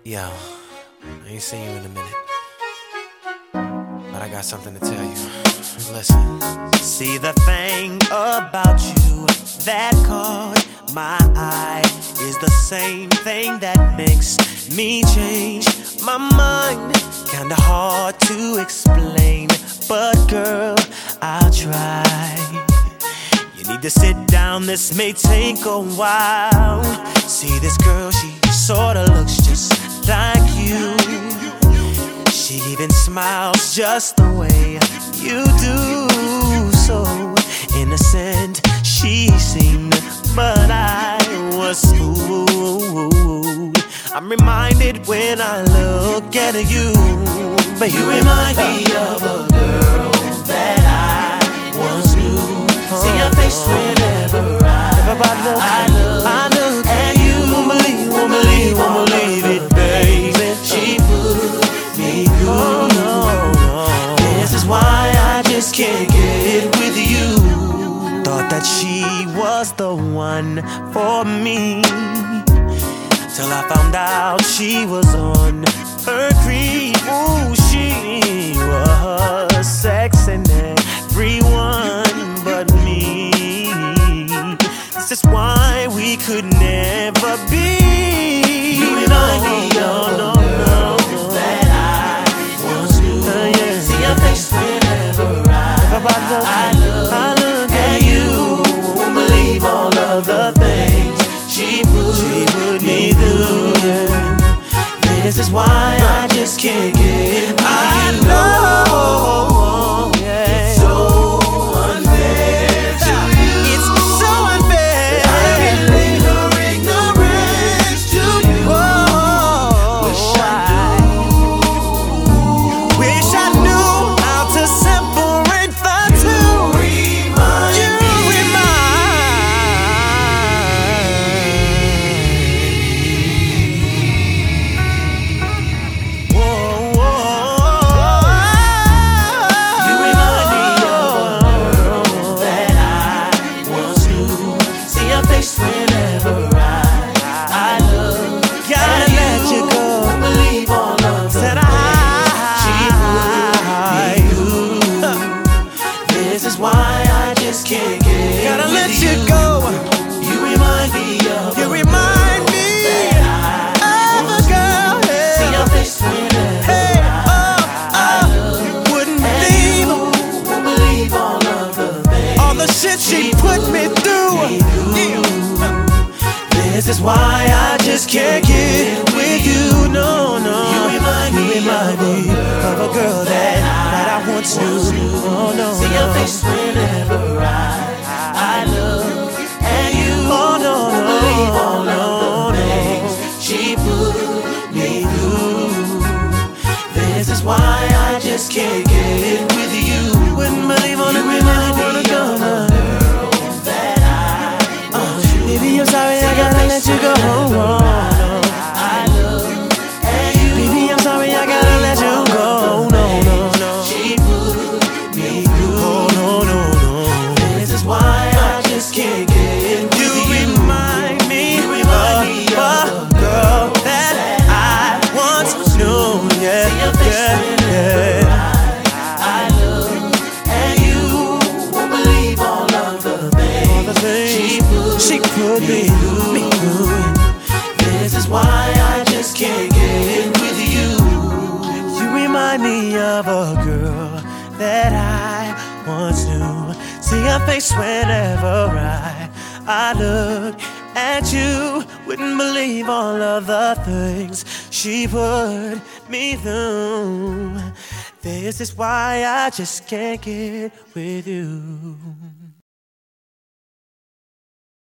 Yo, I ain't seen you in a minute, but I got something to tell you. Listen. See, the thing about you that caught my eye is the same thing that makes me change my mind. Kinda hard to explain, but girl, I'll try. You need to sit down, this may take a while. See, this girl, she sorta looks just like you. She even smiles just the way you do. So innocent she seemed, but I was fooled. I'm reminded when I look at you, but you remind me of a girl that I once knew. See your face whenever I look, and you won't believe it, baby. She put me through. Oh, no. This is why I just can't get with you. Thought that she was the one for me, till I found out she was on her creep. Ooh, she was sexing everyone but me. This is why we could never be. You remind me of a girl that I once knew. Yeah. See your face whenever I look, and you won't believe all of the things she put me through. Yeah. This is why I just can't get with you. I know, yeah. It's so unfair to you. It's so unfair. I relate her ignorance to you. Wish I knew how to separate the two. Whenever I look, gotta let you go. Won't believe all of the things she put me through. This is why I just can't get. Gotta let you go. You remind me of. You remind me of a girl. Yeah. See your face whenever I look. Wouldn't believe. Won't believe all of the things. All the shit she put me through. This is why I just can't get with you, no. You remind me of a girl that I once knew. Oh, no. See your face whenever I look, and you won't believe all of the things she put me through. This is why I just can't get with you. Wouldn't believe all the remind me of a girl that I baby, I'm sorry, I gotta let you go. I look, and you, baby, I'm sorry, I gotta let you go. No. She put me through. No. This is why I just can't get with you. You remind me of a girl that I once knew. Yeah. I look, and you won't believe all of the things she put me through. This is why I just can't get with you. You remind me of a girl that I once knew. See her face whenever I look at you. Wouldn't believe all of the things she put me through. This is why I just can't get with you.